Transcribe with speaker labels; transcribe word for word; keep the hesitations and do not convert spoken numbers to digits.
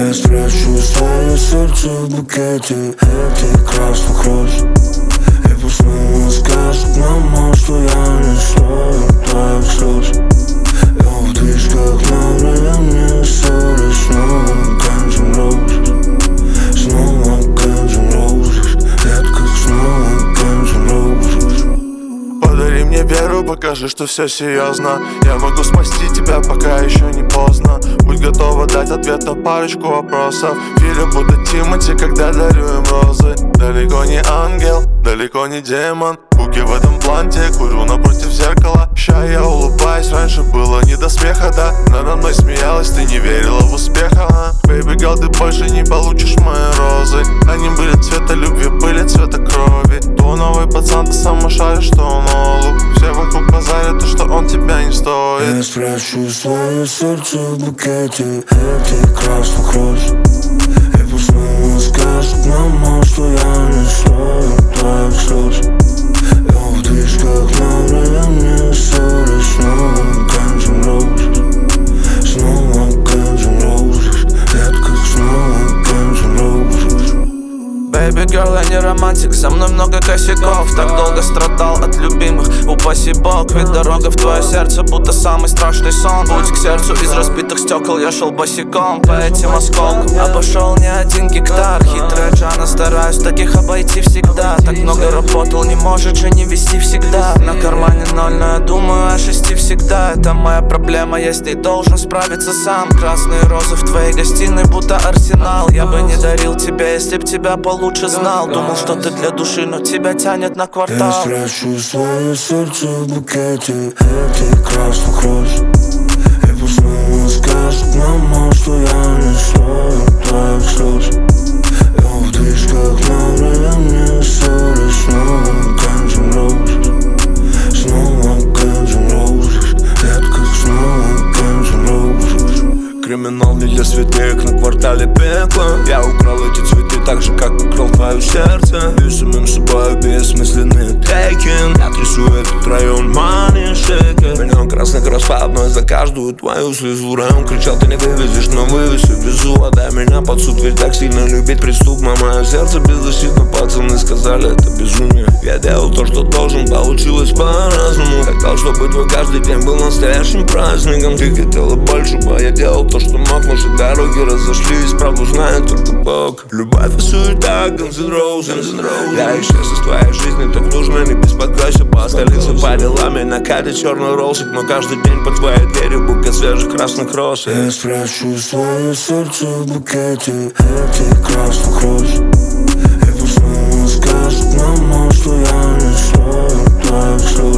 Speaker 1: Я спрячу свое сердце в букете этих красных роз. И пусть снова скажет мама, что я не стою твоих слез. Я в движках на время ссоры. Снова Guns N' Roses. Снова Guns N' Roses. Редко снова Guns N' Roses.
Speaker 2: Подари мне веру, покажи, что все серьезно. Я могу спасти тебя, пока еще не поздно. Будь готова дать ответ на парочку вопросов. Филя будто Тимати, когда дарю им розы. Далеко не ангел, далеко не демон. Буки в этом планте, курю напротив зеркала. Ща я улыбаюсь, раньше было не до смеха, да. Надо мной смеялась, ты не верила в успех, ага. Baby girl, ты больше не получишь мои розы. Они были цвета любви, были цвета крови. То новый пацан, ты сама шаришь, что он олух. Все вокруг базарят, то, что он тебя не стоит.
Speaker 1: Я спрячу свое сердце в букете этих красных роз. И пусть снова скажет мама, что я не стою твоих слез. Я в движках на время ссоры. Снова Guns N' Roses. Снова Guns N' Roses. Редко снова Guns N' Roses.
Speaker 3: Baby girl, я не романтик, со мной много косяков. Так долго страдал от любимых, упаси бог. Ведь дорога в твое сердце будто самый страшный сон. Путь к сердцу из разбитых стекол, я шел босиком по этим осколкам. Обошел не один гектар, хитрая Джана, стараюсь таких обойти всегда. Так много работал, не может же не вести всегда. На кармане ноль, но я думаю о шести всегда. Это моя проблема, я с ней должен справиться сам. Красные розы в твоей гостиной будто арсенал. Я бы не дарил тебе, если б тебя получше знал. Думал, что ты для души, но тебя тянет на квартал.
Speaker 1: Я спрячу свое сердце в букете этих красных роз. И пусть снова скажет мама, что я не стою твоих слез. Я в движках на время ссоры. Снова Guns N' Roses. Снова Guns N' Roses. Редко снова Guns N' Roses.
Speaker 4: Криминал не для святых, на квартале пекла. Я украл эти цветы так же, как украл твое сердце. И самим собой бессмысленный тейкин. Я трясу этот район money shaker. Миллион красных роз по одной за каждую твою слезу. Район кричал, ты не вывезешь, но вывез и везу. Отдай меня под суд, ведь так сильно любить преступ. Мое сердце беззащитно, пацаны сказали, это безумие. Я делал то, что должен, получилось по-разному. Хотел, чтобы твой каждый день был настоящим праздником. Ты хотела большего, я делал то, что мог. Наши дороги разошлись, правду знает только Бог. Любовь и суета, Guns N' Roses. Я исчез из твоей жизни, так нужно, не беспокойся. По столице по делам, на карте черный роллсик. Но каждый день по твоей двери букет свежих красных роз.
Speaker 1: Я спрячу свое сердце в букете этих красных роз. И пусть снова скажет мама, что я не стою твоих слез.